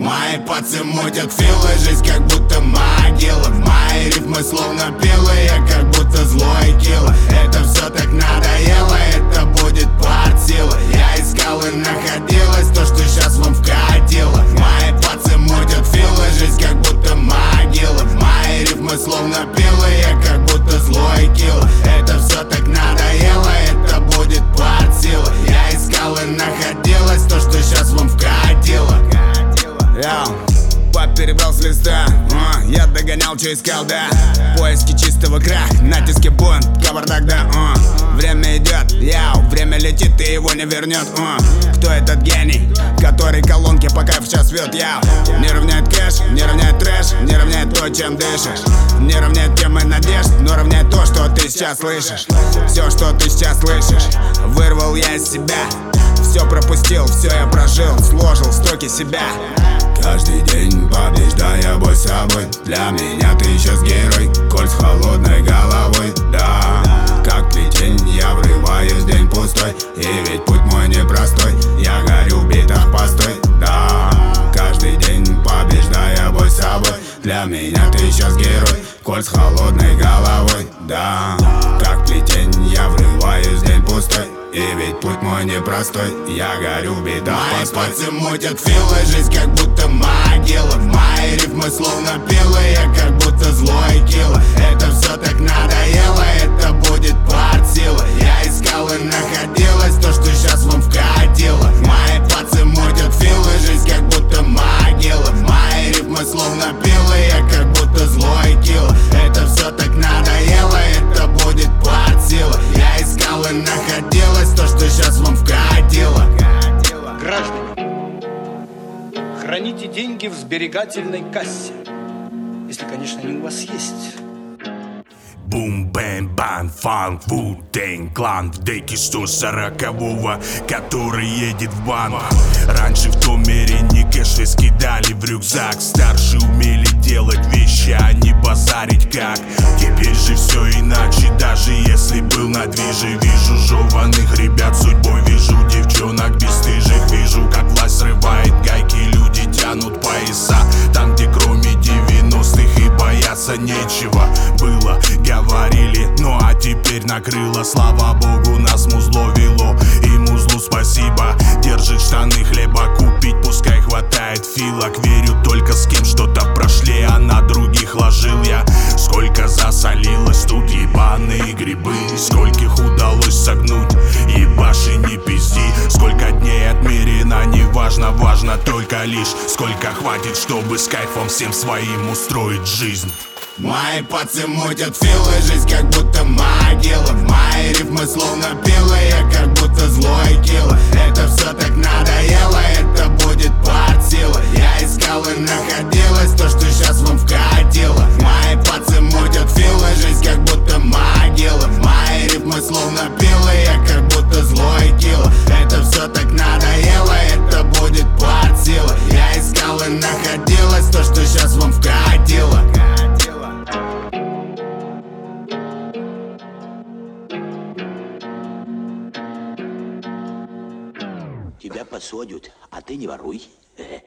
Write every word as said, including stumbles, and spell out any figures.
Мои пацы мутят филы, жизнь как будто могила. Мои рифмы словно пилы, я как будто злой килла. Это все так надоело, это будет под силы. Я искал и находилось то, что сейчас вам вкатило. Мои пацы мутят филы, жизнь как будто могила. Мои рифмы словно пилы, я как будто злой килла. Это все так надоело, это будет под силы. Я искал и находилось то, что сейчас вам вкатило. Я пап перебрал с листа, uh, я догонял, что искал, да. Поиски чистого крах, натиски бунт, кавардак, да, uh. Время идет, яу, время летит и его не вернет, uh. Кто этот гений, который колонки по кайфу сейчас вьет, яу? Не равняет кэш, не равняет трэш, не равняет то, чем дышишь. Не равняет темы надежд, но равняет то, что ты сейчас слышишь. Все, что ты сейчас слышишь, вырвал я из себя. Все пропустил, все я прожил, сложил строки себя. Каждый день побеждая бой с собой. Для меня ты сейчас герой, коль с холодной головой. Да, как плетень я врываюсь в день пустой. И ведь путь мой непростой, я горю в битах постой. Да, каждый день побеждая бой с собой. Для меня ты сейчас герой, коль с холодной головой. Да, как плетень я врываюсь в день пустой. И ведь путь мой непростой, я горю в битах постой. Мои пальцы мутят филы, жизнь как будто могила. Мои рифмы словно пилы, я как будто злой килла. Это все так надоело, это будет под силы. Я искал и находилось то, что сейчас вам вкатило. Мои пальцы мутят филы, жизнь как будто могила. Мои рифмы словно пилы, я как будто злой килла. Это все так надоело, это будет под силы. Я искал и находилось то, что сейчас вам вкатило. Граждане, храните деньги в сберегательной кассе, если, конечно, они у вас есть. Бум, бэм, бан, фанк, ву-тэнг, клан в деке сто сорокового, который едет в банк. Раньше в том мире не кэши скидали в рюкзак. Старшие умели делать вещи, а не базарить как. Теперь же все иначе, даже если был на движе. Вижу жеваных ребят судьбой, вижу девчонок бесстыжих. Вижу, как власть срывает гайки, люди тянут пояса. Там, где кроме девяностых и бояться нечего было, говорили, ну а теперь накрыло. Слава богу, нас музло вело, и музлу спасибо. Держит штаны, хлеба купить, пускай хватает филок. Верю только с кем что-то прошли, а на других ложил я. Сколько засолилось тут ебаные грибы, скольких удалось согнуть, ебаши не пизди. Сколько дней отмерено, не важно, важно только лишь сколько хватит, чтобы с кайфом всем своим устроить жизнь. Мои пацы мутят филы, жизнь как будто могила. Мои рифмы словно пилы, я как будто злой килла. Это все так надоело, это будет под силы. Я искал и находилось то, что сейчас вам вкатило. Мои пацы мутят филы, жизнь как будто могила. Мои рифмы словно пилы, я как будто злой килла. Это все так надоело, это будет под силы. Я искал и находилось то, что сейчас вам вкатило. Тебя посадят, а ты не воруй.